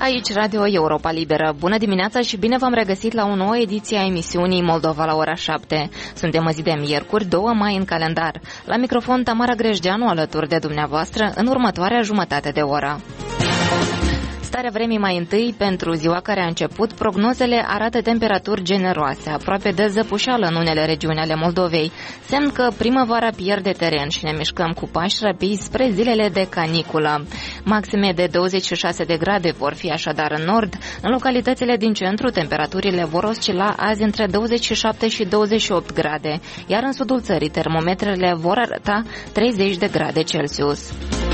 Aici Radio Europa Liberă. Bună dimineața și bine v-am regăsit la o nouă ediție a emisiunii Moldova la ora 7. Suntem o zi de miercuri, 2 mai în calendar. La microfon Tamara Grejdeanu alături de dumneavoastră în următoarea jumătate de oră. Starea vremii mai întâi, pentru ziua care a început, prognozele arată temperaturi generoase, aproape de zăpușeală în unele regiuni ale Moldovei, semn că primăvara pierde teren și ne mișcăm cu pași rapizi spre zilele de caniculă. Maxime de 26 de grade vor fi așadar în nord, în localitățile din centru temperaturile vor oscila azi între 27 și 28 grade, iar în sudul țării termometrele vor arăta 30 de grade Celsius.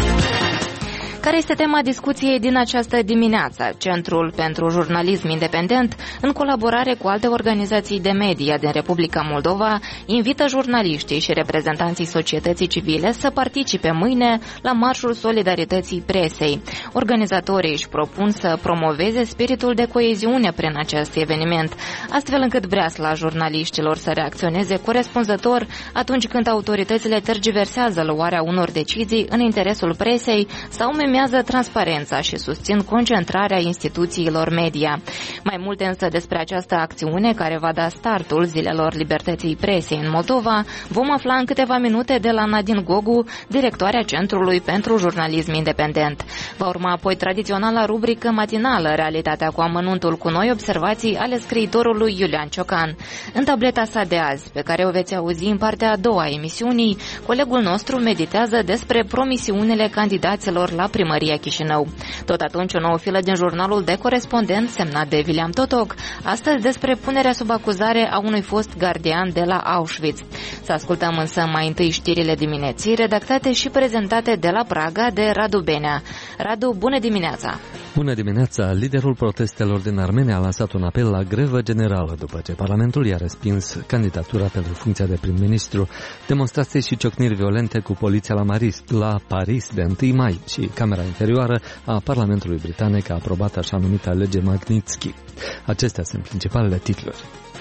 Care este tema discuției din această dimineață? Centrul pentru Jurnalism Independent, în colaborare cu alte organizații de media din Republica Moldova, invită jurnaliștii și reprezentanții societății civile să participe mâine la Marșul Solidarității Presei. Organizatorii își propun să promoveze spiritul de coeziune prin acest eveniment, astfel încât breasla jurnaliștilor să reacționeze corespunzător atunci când autoritățile tergiversează luarea unor decizii în interesul presei sau memează transparența și susțin concentrarea instituțiilor media. Mai multe însă despre această acțiune care va da startul zilelor libertății presei în Moldova vom afla în câteva minute de la Nadine Gogu, directoarea Centrului pentru Jurnalism Independent. Va urma apoi tradiționala rubrică matinală Realitatea cu amănuntul, cu noi observații ale scriitorului Iulian Ciocan. În tableta sa de azi, pe care o veți auzi în partea a doua a emisiunii, colegul nostru meditează despre promisiunile candidaților la Primăria Chișinău. Tot atunci, o nouă filă din jurnalul de corespondent semnat de William Totoc, astăzi despre punerea sub acuzare a unui fost gardian de la Auschwitz. Să ascultăm însă mai întâi știrile dimineții, redactate și prezentate de la Praga de Radu Benea. Radu, bună dimineața! Bună dimineața! Liderul protestelor din Armenia a lansat un apel la grevă generală după ce Parlamentul i-a respins candidatura pentru funcția de prim-ministru. Demonstrații și ciocniri violente cu poliția la Paris de 1 mai și Camera Inferioară a Parlamentului Britanic a aprobat așa numita lege Magnitsky. Acestea sunt principalele titluri.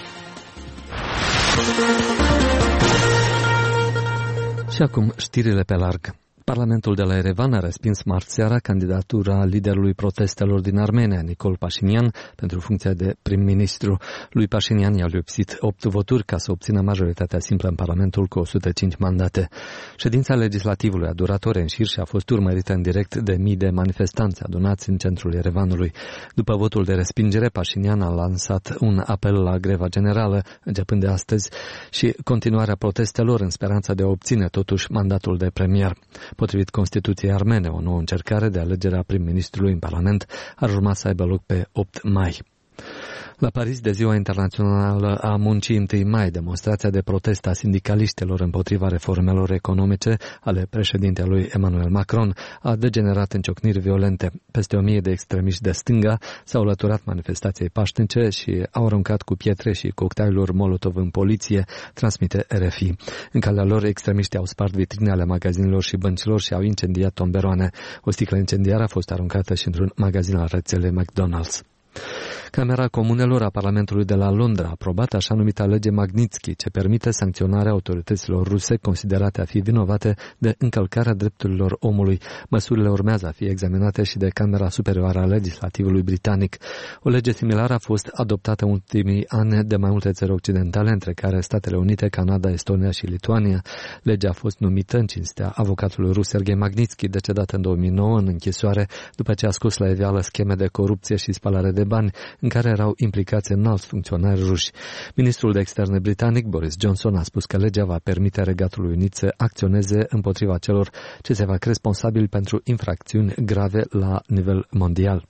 Și acum știrile pe larg. Parlamentul de la Erevan a respins marți seara candidatura liderului protestelor din Armenia, Nicol Pașinian, pentru funcția de prim-ministru. Lui Pașinian i-au lipsit 8 voturi ca să obțină majoritatea simplă în Parlamentul cu 105 mandate. Ședința legislativului a durat ore în șir și a fost urmărită în direct de mii de manifestanți adunați în centrul Erevanului. După votul de respingere, Pașinian a lansat un apel la greva generală, începând de astăzi, și continuarea protestelor în speranța de a obține totuși mandatul de premier. Potrivit Constituției armene, o nouă încercare de alegere a prim-ministrului în Parlament ar urma să aibă loc pe 8 mai. La Paris, de Ziua Internațională a Muncii 1 mai, demonstrația de protest a sindicaliștilor împotriva reformelor economice ale președintelui Emmanuel Macron a degenerat în ciocniri violente. Peste 1000 de extremiști de stânga s-au alăturat manifestației pașnice și au aruncat cu pietre și cocktailuri Molotov în poliție, transmite RFI. În calea lor, extremiștii au spart vitrine ale magazinelor și băncilor și au incendiat tomberoane. O sticlă incendiară a fost aruncată și într-un magazin al rețelei McDonald's. Camera Comunelor a Parlamentului de la Londra a aprobat așa numita lege Magnitsky, ce permite sancționarea autorităților ruse considerate a fi vinovate de încălcarea drepturilor omului. Măsurile urmează a fi examinate și de Camera Superioară a Legislativului Britanic. O lege similară a fost adoptată în ultimii ani de mai multe țări occidentale, între care Statele Unite, Canada, Estonia și Lituania. Legea a fost numită în cinstea avocatului rus Serghei Magnitsky, decedat în 2009 în închisoare după ce a scos la iveală scheme de corupție și spălare de bani în care erau implicați înalți funcționari ruși. Ministrul de Externe britanic Boris Johnson a spus că legea va permite Regatului Unit să acționeze împotriva celor ce se fac responsabili pentru infracțiuni grave la nivel mondial.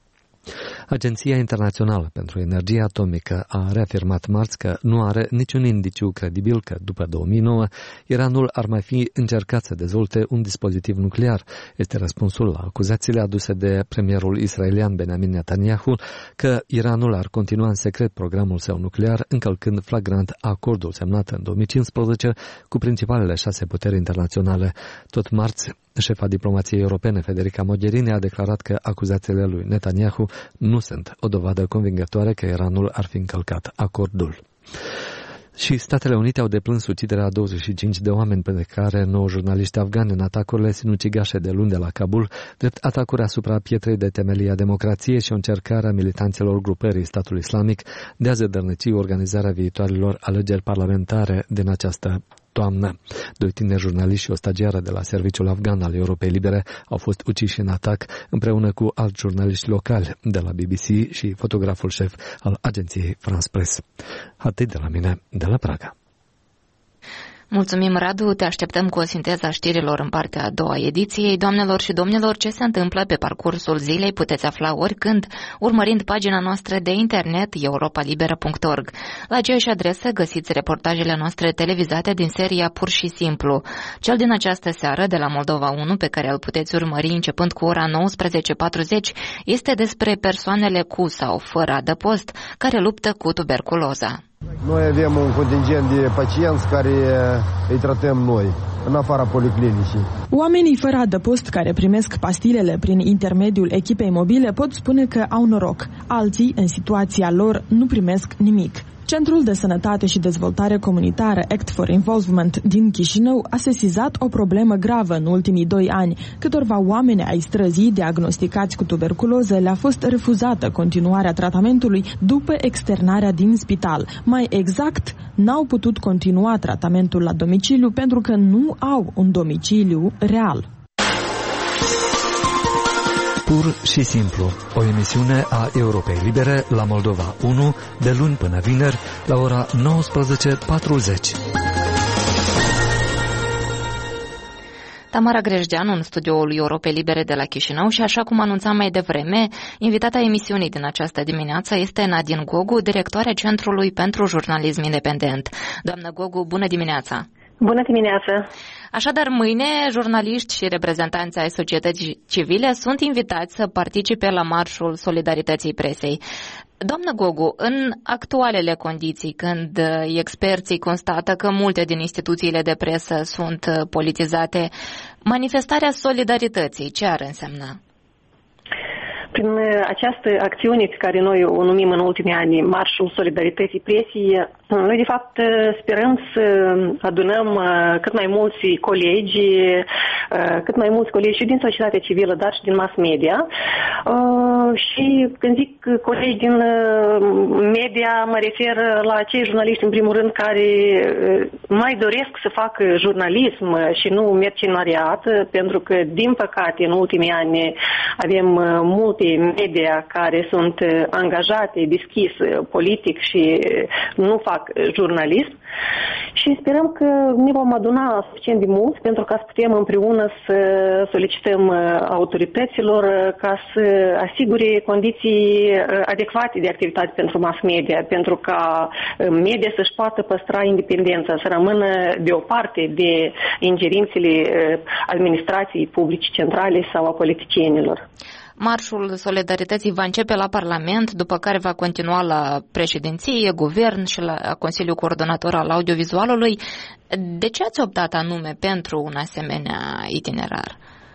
Agenția Internațională pentru Energie Atomică a reafirmat marți că nu are niciun indiciu credibil că, după 2009, Iranul ar mai fi încercat să dezvolte un dispozitiv nuclear. Este răspunsul la acuzațiile aduse de premierul israelian Benjamin Netanyahu că Iranul ar continua în secret programul său nuclear, încălcând flagrant acordul semnat în 2015 cu principalele 6 puteri internaționale. Tot marți, șefa diplomației europene, Federica Mogherini, a declarat că acuzațiile lui Netanyahu nu sunt o dovadă convingătoare că Iranul ar fi încălcat acordul. Și Statele Unite au deplâns uciderea a 25 de oameni pe care 9 jurnaliști afgani în atacurile sinucigașe de luni de la Kabul, drept atacuri asupra pietrei de temelie a democrației și o încercare a militanților grupării Statul Islamic de a zădărnici organizarea viitoarelor alegeri parlamentare din această toamnă. 2 tineri jurnaliști și o stagiară de la Serviciul Afgan al Europei Libere au fost uciși în atac împreună cu alți jurnaliști locali de la BBC și fotograful șef al agenției France Press. Atât de la mine, de la Praga. Mulțumim, Radu, te așteptăm cu o sinteză a știrilor în partea a doua ediției. Doamnelor și domnilor, ce se întâmplă pe parcursul zilei puteți afla oricând, urmărind pagina noastră de internet europalibera.org. La aceeași adresă găsiți reportajele noastre televizate din seria Pur și Simplu. Cel din această seară, de la Moldova 1, pe care îl puteți urmări începând cu ora 19:40, este despre persoanele cu sau fără adăpost care luptă cu tuberculoza. Noi avem un contingent de pacienți care îi tratăm noi, în afara policlinicii. Oamenii fără adăpost care primesc pastilele prin intermediul echipei mobile pot spune că au noroc. Alții, în situația lor, nu primesc nimic. Centrul de Sănătate și Dezvoltare Comunitară Act for Involvement din Chișinău a sesizat o problemă gravă în ultimii 2 ani. Câtorva oameni ai străzii diagnosticați cu tuberculoză le-a fost refuzată continuarea tratamentului după externarea din spital. Mai exact, n-au putut continua tratamentul la domiciliu pentru că nu au un domiciliu real. Pur și Simplu, o emisiune a Europei Libere la Moldova 1, de luni până vineri, la ora 19:40. Tamara Grejdeanu în studioul Europei Libere de la Chișinău și, așa cum anunțam mai devreme, invitata emisiunii din această dimineață este Nadine Gogu, directoarea Centrului pentru Jurnalism Independent. Doamnă Gogu, bună dimineața! Bună dimineața! Așadar, mâine, jurnaliști și reprezentanți ai societății civile sunt invitați să participe la Marșul Solidarității Presei. Doamnă Gogu, în actualele condiții, când experții constată că multe din instituțiile de presă sunt politizate, manifestarea solidarității ce ar însemna? Prin această acțiune pe care noi o numim în ultimii ani Marșul Solidarității Presei, noi de fapt sperăm să adunăm cât mai mulți colegi și din societatea civilă, dar și din mass media. Și când zic colegi din media, mă refer la acei jurnaliști, în primul rând, care mai doresc să facă jurnalism și nu mercenariat, pentru că, din păcate, în ultimii ani avem multe media care sunt angajate, deschis politic și nu fac jurnalism. Și sperăm că ne vom aduna suficient de mulți pentru ca să putem împreună să solicităm autorităților ca să asigure condiții adecvate de activitate pentru mass media, pentru ca media să-și poată păstra independența, să rămână deoparte de ingerințele administrației publice centrale sau a politicienilor. Marșul Solidarității va începe la Parlament, după care va continua la președinție, guvern și la Consiliul Coordonator al Audiovizualului. De ce ați optat anume pentru un asemenea itinerar?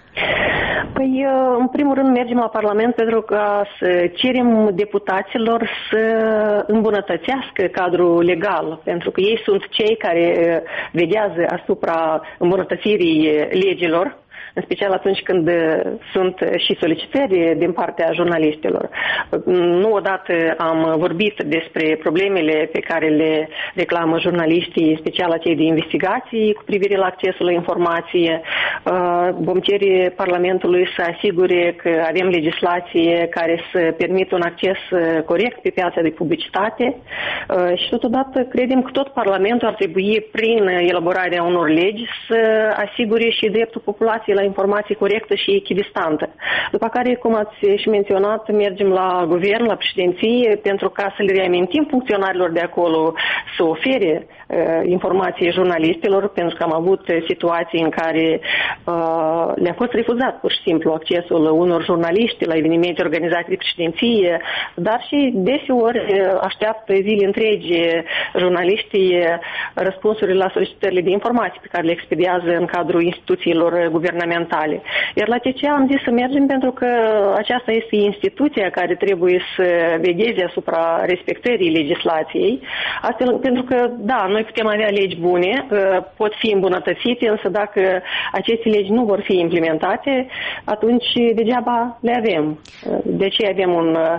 Păi, în primul rând, mergem la Parlament pentru ca să cerem deputaților să îmbunătățească cadrul legal, pentru că ei sunt cei care veghează asupra îmbunătățirii legilor, în special atunci când sunt și solicitări din partea jurnaliștilor. Nu odată am vorbit despre problemele pe care le reclamă jurnaliștii, în special acei de investigații cu privire la accesul la informație. Vom cere Parlamentului să asigure că avem legislație care să permită un acces corect pe piața de publicitate și totodată credem că tot Parlamentul ar trebui, prin elaborarea unor legi, să asigure și dreptul populației la informație corectă și echidistantă. După care, cum ați și menționat, mergem la guvern, la președinție, pentru ca să le reamintim funcționarilor de acolo să ofere informație jurnalistilor, pentru că am avut situații în care le-a fost refuzat pur și simplu accesul unor jurnaliști la evenimente organizate de președinție, dar și deseori așteaptă zile întregi jurnaliștii răspunsurile la solicitările de informații pe care le expediază în cadrul instituțiilor guvernamentale. Iar la CCA am zis să mergem pentru că aceasta este instituția care trebuie să vegheze asupra respectării legislației, astfel, pentru că, da, noi putem avea legi bune, pot fi îmbunătățite, însă dacă aceste legi nu vor fi implementate, atunci degeaba le avem. De ce avem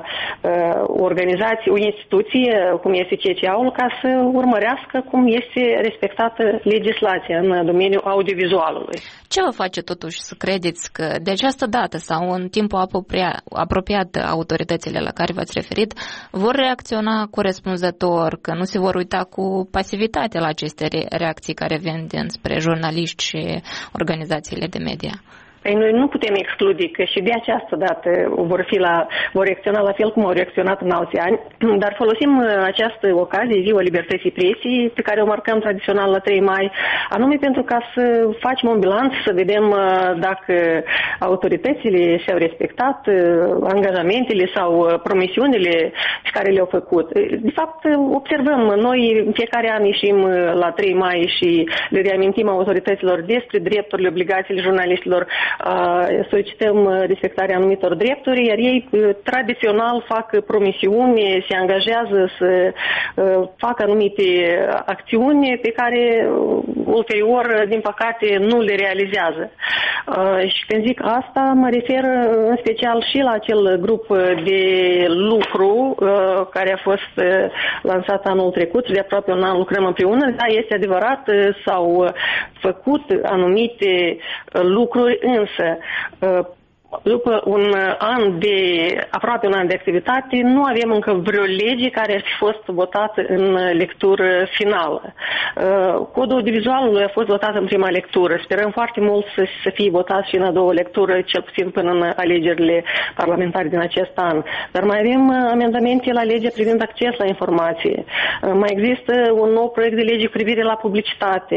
o organizație, o instituție, cum este CCA-ul, ca să urmărească cum este respectată legislația în domeniul audiovizualului. Ce vă face totuși să credeți că de această dată sau în timpul apropiat autoritățile la care v-ați referit vor reacționa corespunzător, că nu se vor uita cu pasivitate la aceste reacții care vin dinspre jurnaliști și organizațiile de media? Păi noi nu putem exclude că și de această dată vor reacționa la fel cum au reacționat în alți ani, dar folosim această ocazie, Ziua Libertății Presei, pe care o marcăm tradițional la 3 mai, anume pentru ca să facem un bilanț, să vedem dacă autoritățile și-au respectat angajamentele sau promisiunile pe care le-au făcut. De fapt, observăm, noi în fiecare an ieșim la 3 mai și le reamintim autorităților despre drepturile, obligațiile jurnaliștilor, solicităm respectarea anumitor drepturi, iar ei tradițional fac promisiuni, se angajează să facă anumite acțiuni pe care ulterior, din păcate, nu le realizează. Și când zic asta, mă refer în special și la acel grup de lucru care a fost lansat anul trecut, de aproape un an lucrăm împreună. Da, este adevărat, s-au făcut anumite lucruri, însă după aproape un an de activitate, nu avem încă vreo lege care ar fi fost votată în lectură finală. Codul audiovizualului a fost votat în prima lectură. Sperăm foarte mult să fie votat și în a doua lectură, cel puțin până în alegerile parlamentare din acest an. Dar mai avem amendamente la legea privind acces la informație. Mai există un nou proiect de lege cu privire la publicitate.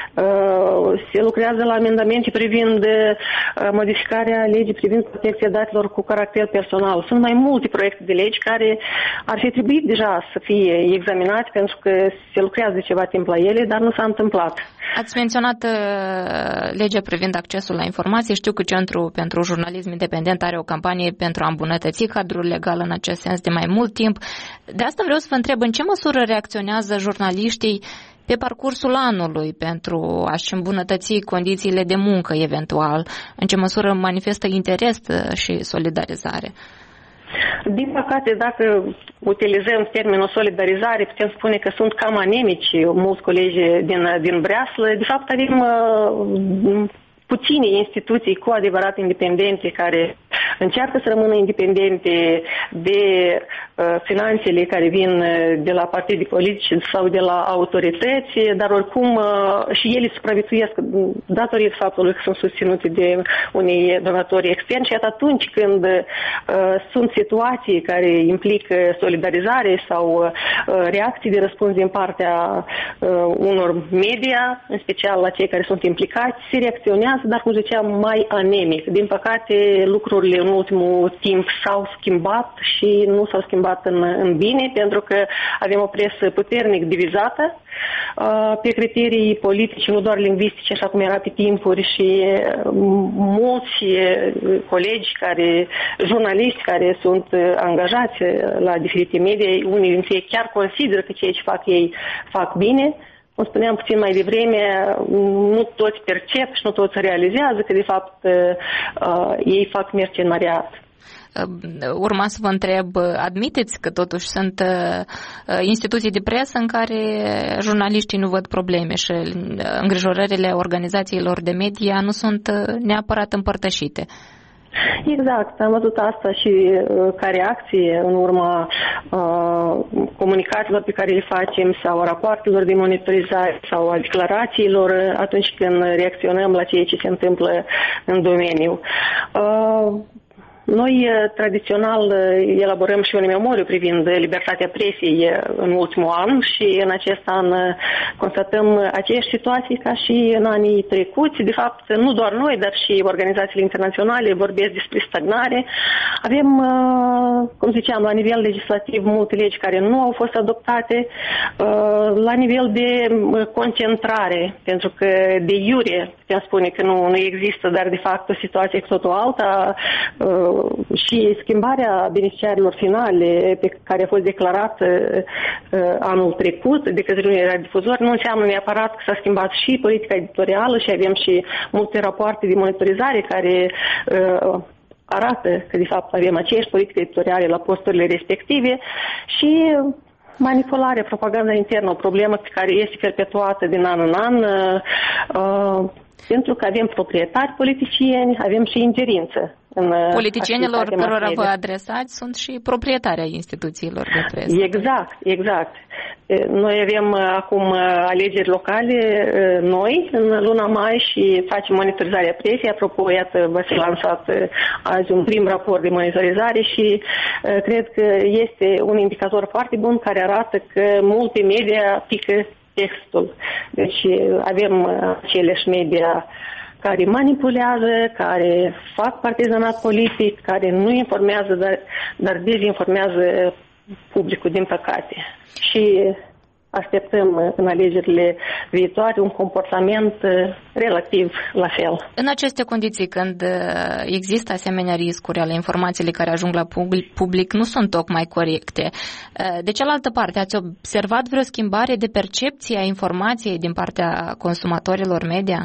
Se lucrează la amendamente privind modificarea legii privind protecția datelor cu caracter personal. Sunt mai multe proiecte de legi care ar fi trebuit deja să fie examinate pentru că se lucrează de ceva timp la ele, dar nu s-a întâmplat. Ați menționat legea privind accesul la informații. Știu că Centrul pentru Jurnalism Independent are o campanie pentru a îmbunătăți cadrul legal în acest sens de mai mult timp. De asta vreau să vă întreb, în ce măsură reacționează jurnaliștii pe parcursul anului pentru a-și îmbunătăți condițiile de muncă eventual? În ce măsură manifestă interes și solidarizare? Din păcate, dacă utilizăm termenul solidarizare, putem spune că sunt cam anemici mulți colegi din Breaslă. De fapt, avem puține instituții cu adevărat independente care încearcă să rămână independente de finanțele care vin de la partide politice sau de la autorități, dar oricum și ele supraviețuiesc datorită faptului că sunt susținute de unii donatori externi și atunci când sunt situații care implică solidarizare sau reacții de răspuns din partea unor media, în special la cei care sunt implicați, se reacționează, dar cum ziceam, mai anemic. Din păcate, lucrurile în ultimul timp s-au schimbat și nu s-au schimbat în bine, pentru că avem o presă puternic divizată pe criterii politice, nu doar lingvistice, așa cum era pe timpuri, și mulți colegi, jurnaliști care sunt angajați la diferite medii, unii dintre ei chiar consideră că ceea ce fac ei fac bine. Cum spuneam puțin mai devreme, nu toți percep și nu toți realizează că, de fapt, ei fac mercenariat. Urma să vă întreb, admiteți că totuși sunt instituții de presă în care jurnaliștii nu văd probleme și îngrijorările organizațiilor de media nu sunt neapărat împărtășite? Exact, am văzut asta și ca reacție în urma comunicațiilor pe care le facem sau a rapoartelor de monitorizare sau a declarațiilor atunci când reacționăm la ceea ce se întâmplă în domeniu. Noi, tradițional, elaborăm și un memoriu privind libertatea presiei în ultimul an și în acest an constatăm aceeași situații ca și în anii trecuți. De fapt, nu doar noi, dar și organizațiile internaționale vorbesc despre stagnare. Avem, cum ziceam, la nivel legislativ multe legi care nu au fost adoptate, la nivel de concentrare, pentru că de iure putem spune că nu există, dar de fapt o situație cu totul alta, și schimbarea beneficiarilor finale pe care a fost declarată anul trecut de către unii radiodifuzori nu înseamnă neapărat că s-a schimbat și politica editorială și avem și multe rapoarte de monitorizare care arată că de fapt avem aceeași politică editoriale la posturile respective și manipularea, propaganda internă, o problemă pe care este perpetuată din an în an, pentru că avem proprietari politicieni, avem și ingerință. Politicienilor cărora vă adresați sunt și proprietari ai instituțiilor de presă. Exact. Noi avem acum alegeri locale noi în luna mai și facem monitorizarea presiei. Apropo, iată, v-ați lansat azi un prim raport de monitorizare și cred că este un indicator foarte bun care arată că multe media pică textul. Deci avem aceleași media care manipulează, care fac partizanat politic, care nu informează, dar dezinformează publicul, din păcate. Și așteptăm în alegerile viitoare un comportament relativ la fel. În aceste condiții, când există asemenea riscuri ale informațiile care ajung la public, nu sunt tocmai corecte. De cealaltă parte, ați observat vreo schimbare de percepție a informației din partea consumatorilor media?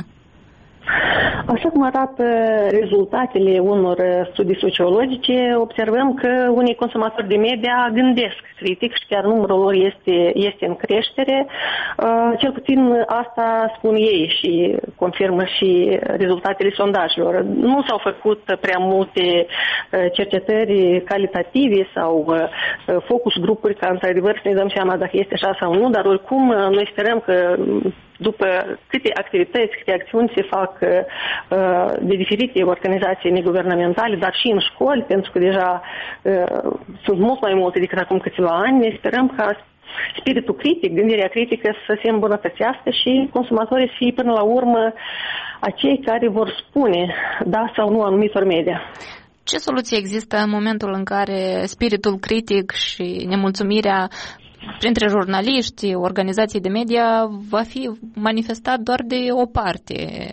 Așa cum arată rezultatele unor studii sociologice, observăm că unii consumatori de media gândesc critic și chiar numărul lor este în creștere. Cel puțin asta spun ei și confirmă și rezultatele sondajelor. Nu s-au făcut prea multe cercetări calitative sau focus grupuri ca într-adevăr să ne dăm seama dacă este așa sau nu, dar oricum noi sperăm că după câte activități, câte acțiuni se fac de diferite organizații neguvernamentale, dar și în școli, pentru că deja sunt mult mai multe decât acum câțiva ani, ne sperăm ca spiritul critic, gândirea critică să se îmbunătățească și consumatorii să fie până la urmă acei care vor spune da sau nu anumitor media. Ce soluție există în momentul în care spiritul critic și nemulțumirea printre jurnaliști, organizații de media va fi manifestat doar de o parte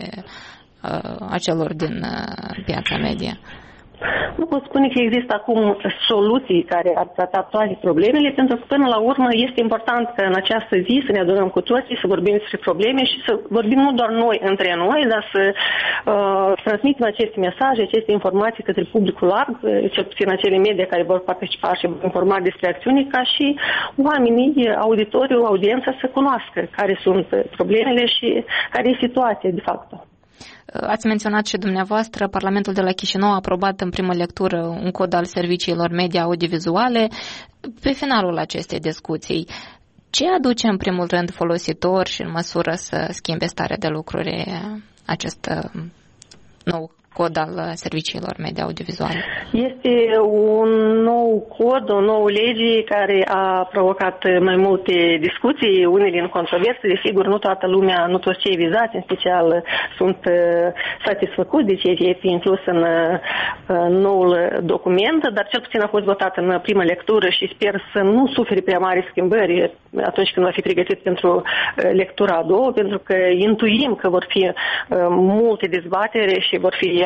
a celor din piața media? Nu pot spune că există acum soluții care ar trata toate problemele, pentru că până la urmă este important că în această zi să ne adunăm cu toții, să vorbim despre probleme și să vorbim nu doar noi între noi, dar să transmitem aceste mesaje, aceste informații către publicul larg, cel puțin acele media care vor participa și vor informa despre acțiuni, ca și oamenii, auditoriul, audiența să cunoască care sunt problemele și care e situația de fapt. Ați menționat și dumneavoastră, Parlamentul de la Chișinău a aprobat în primă lectură un cod al serviciilor media audiovizuale. Pe finalul acestei discuții, ce aduce în primul rând folositor și în măsură să schimbe starea de lucruri acest nou cod al serviciilor media audiovizuale? Este un nou cod, o nouă lege care a provocat mai multe discuții, unele în controverse. Desigur, nu toată lumea, nu toți cei vizați, în special, sunt satisfăcuți de ceea ce este inclus în noul document, dar cel puțin a fost votat în primă lectură și sper să nu sufere prea mari schimbări atunci când va fi pregătit pentru lectura a doua, pentru că intuim că vor fi multe dezbatere și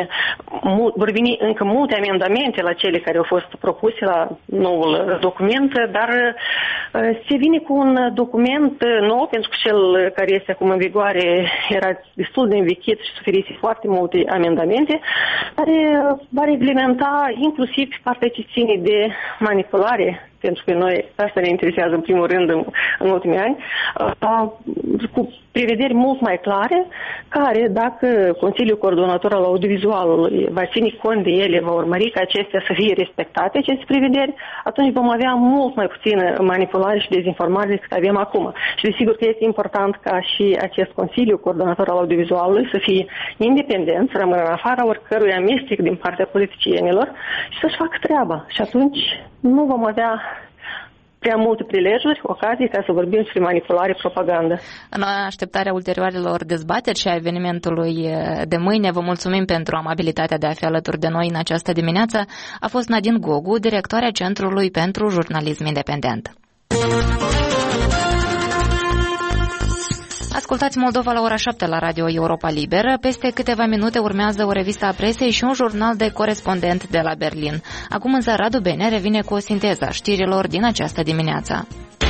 vor veni încă multe amendamente la cele care au fost propuse la noul document, dar se vine cu un document nou, pentru că cel care este acum în vigoare era destul de învechit și suferise foarte multe amendamente, care va reglementa inclusiv partea ce ține de manipulare pentru că noi asta ne interesează în primul rând în ultimii ani, cu prevederi mult mai clare, care, dacă Consiliul Coordonator al Audiovizualului va ține cont de ele, va urmări ca acestea să fie respectate, aceste prevederi, atunci vom avea mult mai puțină manipulare și dezinformare decât avem acum. Și desigur că este important ca și acest Consiliu Coordonator al Audiovizualului să fie independent, să rămână în afara oricărui amestec din partea politicienilor și să-și facă treaba. Și atunci nu vom avea prea multe prilejuri, ocazii ca să vorbim despre manipulare, propagandă. În așteptarea ulterioarelor dezbateri și a evenimentului de mâine, vă mulțumim pentru amabilitatea de a fi alături de noi în această dimineață. A fost Nadine Gogu, directoarea Centrului pentru Jurnalism Independent. Ascultați Moldova la ora 7 la Radio Europa Liberă. Peste câteva minute urmează o revistă a presei și un jurnal de corespondent de la Berlin. Acum însă Radu Bene revine cu o sinteză a știrilor din această dimineață.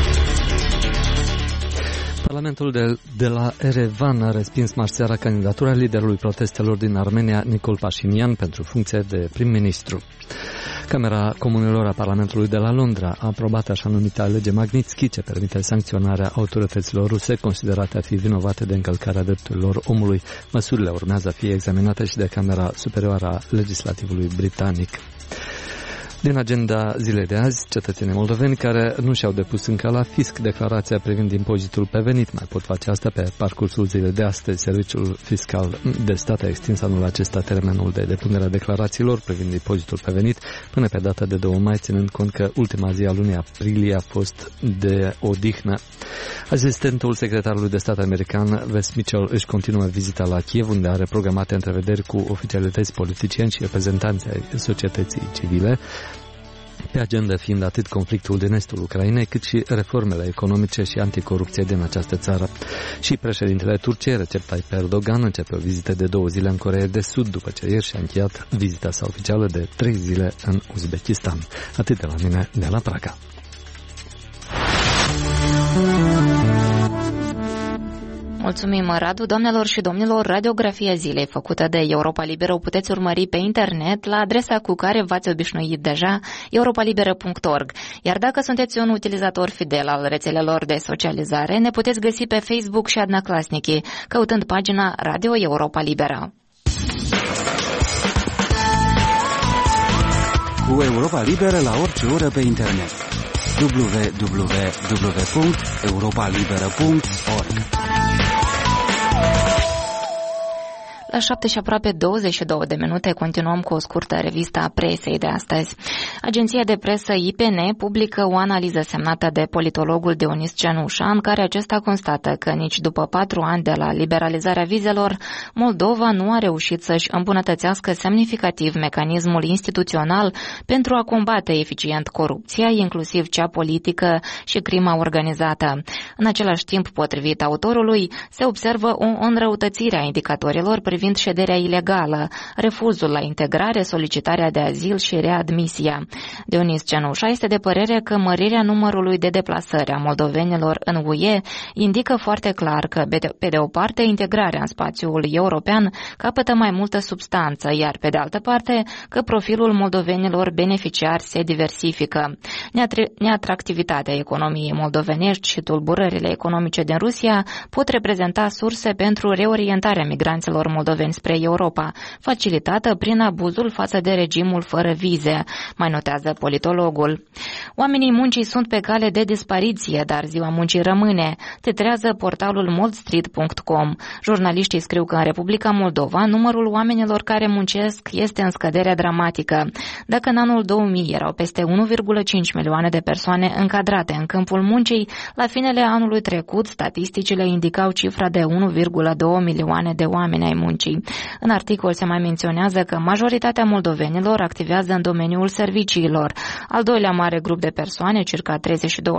Parlamentul de la Erevan a respins marți seara candidatura liderului protestelor din Armenia, Nicol Pașinian, pentru funcție de prim-ministru. Camera Comunelor a Parlamentului de la Londra a aprobat așa numita lege Magnitsky, ce permite sancționarea autorităților ruse considerate a fi vinovate de încălcarea drepturilor omului. Măsurile urmează a fi examinate și de Camera Superioară a Legislativului Britanic. Din agenda zilei de azi, cetățenii moldoveni care nu și-au depus încă la fisc declarația privind impozitul pe venit mai pot face asta pe parcursul zilei de astăzi. Serviciul Fiscal de Stat a extins anul acesta termenul de depunere a declarațiilor privind impozitul pe venit până pe data de 2 mai, ținând cont că ultima zi a lunii aprilie a fost de odihnă. Asistentul secretarului de stat american, Wes Mitchell, își continuă vizita la Kiev, unde are programate întrevederi cu oficialități, politicieni și reprezentanți ai societății civile, pe agenda fiind atât conflictul din estul Ucrainei, cât și reformele economice și anticorupție din această țară. Și președintele Turciei, Recep Tayyip Erdogan, începe o vizită de 2 zile în Coreea de Sud, după ce ieri și-a încheiat vizita sa oficială de 3 zile în Uzbekistan. Atât de la mine, de la Praga. Mulțumim, Radu. Doamnelor și domnilor, radiografia zilei făcută de Europa Liberă o puteți urmări pe internet la adresa cu care v-ați obișnuit deja, europalibera.org. Iar dacă sunteți un utilizator fidel al rețelelor de socializare, ne puteți găsi pe Facebook și Adnaclasnici, căutând pagina Radio Europa Liberă. Cu Europa Liberă la orice oră pe internet. www.europalibera.org. La 7 și aproape 22 de minute continuăm cu o scurtă revistă a presei de astăzi. Agenția de presă IPN publică o analiză semnată de politologul Dionis Cenușa, în care acesta constată că nici după 4 ani de la liberalizarea vizelor, Moldova nu a reușit să-și îmbunătățească semnificativ mecanismul instituțional pentru a combate eficient corupția, inclusiv cea politică și crima organizată. În același timp, potrivit autorului, se observă o înrăutățire a indicatorilor privind șederea ilegală, refuzul la integrare, solicitarea de azil și readmisia. Dionis Cenușa este de părere că mărirea numărului de deplasări a moldovenilor în UE indică foarte clar că, pe de o parte, integrarea în spațiul european capătă mai multă substanță, iar pe de altă parte, că profilul moldovenilor beneficiari se diversifică. Neatractivitatea economiei moldovenești și tulburările economice din Rusia pot reprezenta surse pentru reorientarea migranților moldoveni spre Europa, facilitată prin abuzul față de regimul fără vize, mai notează politologul. Oamenii muncii sunt pe cale de dispariție, dar ziua muncii rămâne, titrează portalul moldstreet.com. Jurnaliștii scriu că în Republica Moldova numărul oamenilor care muncesc este în scădere dramatică. Dacă în anul 2000 erau peste 1,5 milioane de persoane încadrate în câmpul muncii, la finele anului trecut statisticile indicau cifra de 1,2 milioane de oameni ai muncii. În articol se mai menționează că majoritatea moldovenilor activează în domeniul serviciilor. Al doilea mare grup de persoane, circa 32%,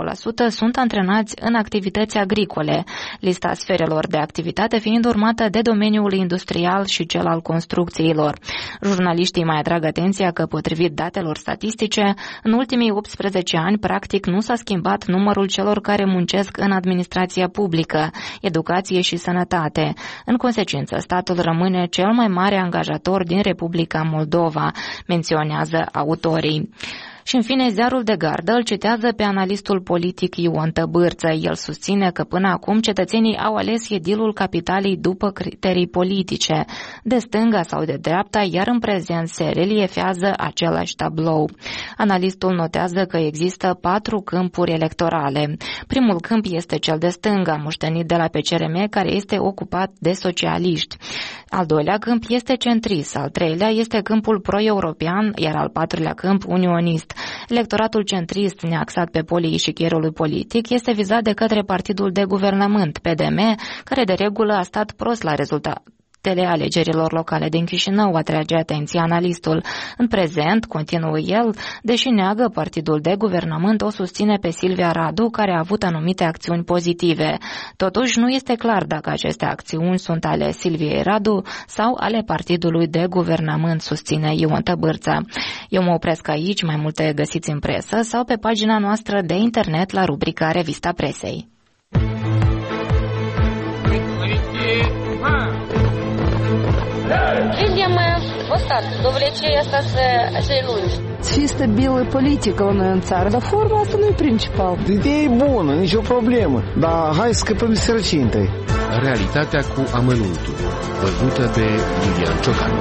sunt antrenați în activități agricole, lista sferelor de activitate fiind urmată de domeniul industrial și cel al construcțiilor. Jurnaliștii mai atrag atenția că, potrivit datelor statistice, în ultimii 18 ani, practic, nu s-a schimbat numărul celor care muncesc în administrația publică, educație și sănătate. În consecință, statul rămâne cel mai mare angajator din Republica Moldova, menționează autorii. Și în fine, ziarul de gardă îl citează pe analistul politic Ion Tăbârță. El susține că până acum cetățenii au ales edilul capitalei după criterii politice, de stânga sau de dreapta, iar în prezent se reliefează același tablou. Analistul notează că există 4 câmpuri electorale. Primul câmp este cel de stânga, moștenit de la PCRM, care este ocupat de socialiști. Al doilea câmp este centrist, al treilea este câmpul pro-european, iar al patrulea câmp unionist. Electoratul centrist, neaxat pe poliișichierului politic, este vizat de către partidul de guvernământ, PDM, care de regulă a stat prost la rezultatele alegerilor locale din Chișinău, atrage atenția analistul. În prezent, continuă el, deși neagă partidul de guvernământ, o susține pe Silvia Radu, care a avut anumite acțiuni pozitive. Totuși, nu este clar dacă aceste acțiuni sunt ale Silviei Radu sau ale partidului de guvernământ, susține Ion Tăbârță. Eu mă opresc aici, mai multe găsiți în presă sau pe pagina noastră de internet la rubrica Revista Presei. Видимо, вот так, до влечения остаться целуешь. Fi stabilă politică la noi în țară, dar forma asta nu e principal. Ideea e bună, nicio problemă, dar hai să scăpăm de sărăcie întâi. Realitatea cu amănuntul, văzută de Lilian Ciocan.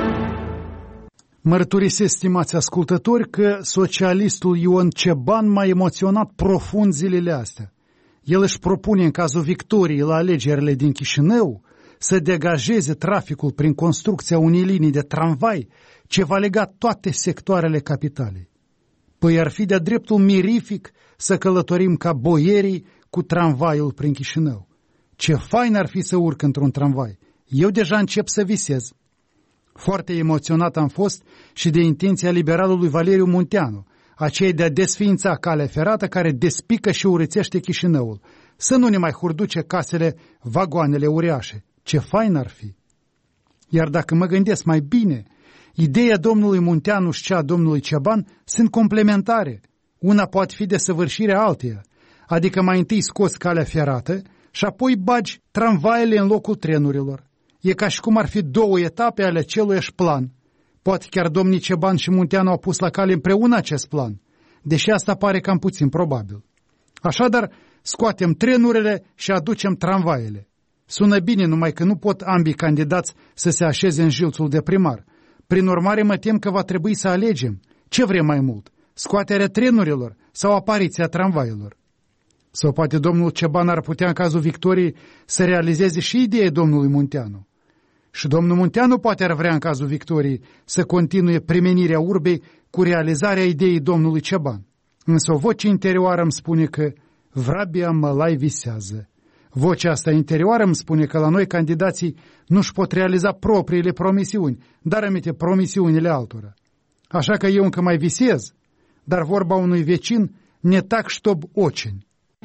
Mărturisesc, stimați ascultători, că socialistul Ion Ceban m-a emoționat profund zilele astea. El își propune, în cazul victoriei la alegerile din Chișinău, să degajeze traficul prin construcția unei linii de tramvai ce va lega toate sectoarele capitalei. Păi ar fi de-a dreptul mirific să călătorim ca boierii cu tramvaiul prin Chișinău. Ce fain ar fi să urc într-un tramvai. Eu deja încep să visez. Foarte emoționat am fost și de intenția liberalului Valeriu Munteanu, aceea de a desființa calea ferată care despică și urățește Chișinăul, să nu ne mai hurduce casele vagoanele uriașe. Ce fain ar fi! Iar dacă mă gândesc mai bine, ideea domnului Munteanu și cea a domnului Ceban sunt complementare. Una poate fi desăvârșirea alteia, adică mai întâi scoți calea ferată și apoi bagi tramvaiele în locul trenurilor. E ca și cum ar fi 2 etape ale aceluiași plan. Poate chiar domnii Ceban și Munteanu au pus la cale împreună acest plan, deși asta pare cam puțin probabil. Așadar, scoatem trenurile și aducem tramvaiele. Sună bine, numai că nu pot ambii candidați să se așeze în jilțul de primar. Prin urmare, mă tem că va trebui să alegem. Ce vrem mai mult? Scoaterea trenurilor sau apariția tramvaielor? Sau poate domnul Ceban ar putea, în cazul victoriei, să realizeze și ideea domnului Munteanu. Și domnul Munteanu poate ar vrea, în cazul victoriei, să continue primenirea urbei cu realizarea ideii domnului Ceban. Însă o voce interioară îmi spune că vrabia mălai visează. Vocea asta interioară îmi spune că la noi candidații nu-și pot realiza propriile promisiuni, dar aminte promisiunile altora. Așa că eu încă mai visez, dar vorba unui vecin ne tac ștob oceni.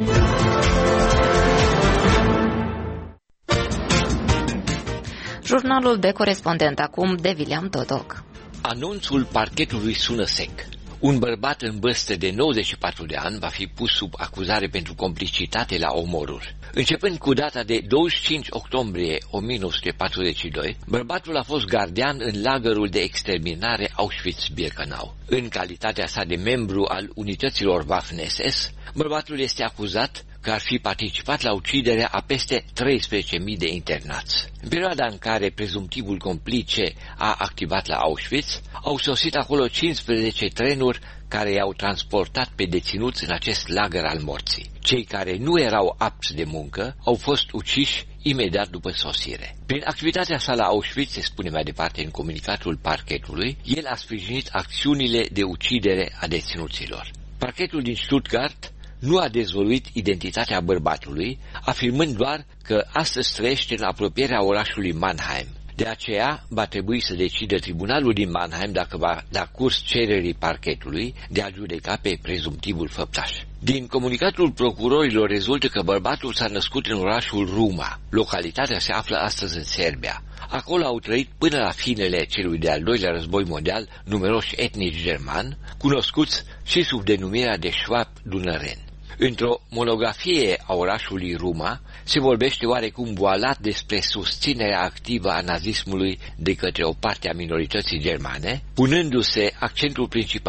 Jurnalul de corespondent acum de William Todoc. Anunțul parchetului sună sec. Un bărbat în vârstă de 94 de ani va fi pus sub acuzare pentru complicitate la omoruri. Începând cu data de 25 octombrie 1942, bărbatul a fost gardian în lagărul de exterminare Auschwitz-Birkenau. În calitatea sa de membru al unităților Waffen-SS, bărbatul este acuzat că ar fi participat la uciderea a peste 13.000 de internați. În perioada în care prezumtivul complice a activat la Auschwitz, au sosit acolo 15 trenuri care i-au transportat pe deținuți în acest lagăr al morții. Cei care nu erau apți de muncă au fost uciși imediat după sosire. Prin activitatea sa la Auschwitz, se spune mai departe în comunicatul parchetului, el a sprijinit acțiunile de ucidere a deținuților. Parchetul din Stuttgart nu a dezvăluit identitatea bărbatului, afirmând doar că astăzi trăiește în apropierea orașului Mannheim. De aceea va trebui să decidă tribunalul din Mannheim dacă va da curs cererii parchetului de a judeca pe prezumtivul făptaș. Din comunicatul procurorilor rezultă că bărbatul s-a născut în orașul Ruma. Localitatea se află astăzi în Serbia. Acolo au trăit până la finele celui de-al doilea război mondial numeroși etnici germani, cunoscuți și sub denumirea de Schwab dunăren. Într-o monografie a orașului Ruma se vorbește oarecum voalat despre susținerea activă a nazismului de către o parte a minorității germane, punându-se accentul principal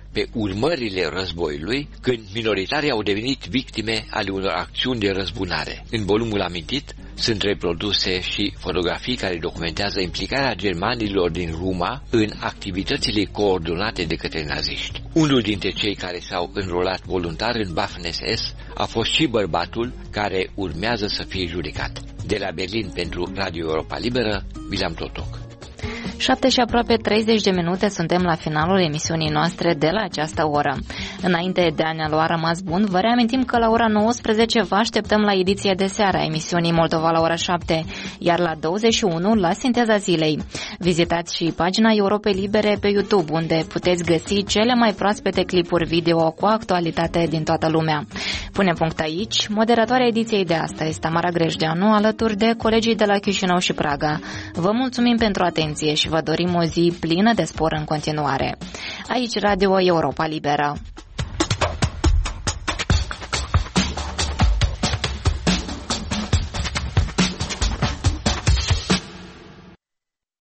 pe urmările războiului, când minoritarii au devenit victime ale unor acțiuni de răzbunare. În volumul amintit sunt reproduse și fotografii care documentează implicarea germanilor din Ruma în activitățile coordonate de către naziști. Unul dintre cei care s-au înrolat voluntar în Waffen-SS a fost și bărbatul care urmează să fie judecat. De la Berlin pentru Radio Europa Liberă, William Totoc. 7 și aproape 30 de minute, suntem la finalul emisiunii noastre de la această oră. Înainte de a ne lua rămas bun, vă reamintim că la ora 19 vă așteptăm la ediția de seară a emisiunii Moldova la ora 7, iar la 21 la Sinteza Zilei. Vizitați și pagina Europei Libere pe YouTube, unde puteți găsi cele mai proaspete clipuri video cu actualitate din toată lumea. Punem punct aici. Moderatoarea ediției de astăzi este Tamara Grejdeanu, alături de colegii de la Chișinău și Praga. Vă mulțumim pentru atenție și vă dorim o zi plină de spor în continuare. Aici Radio Europa Liberă.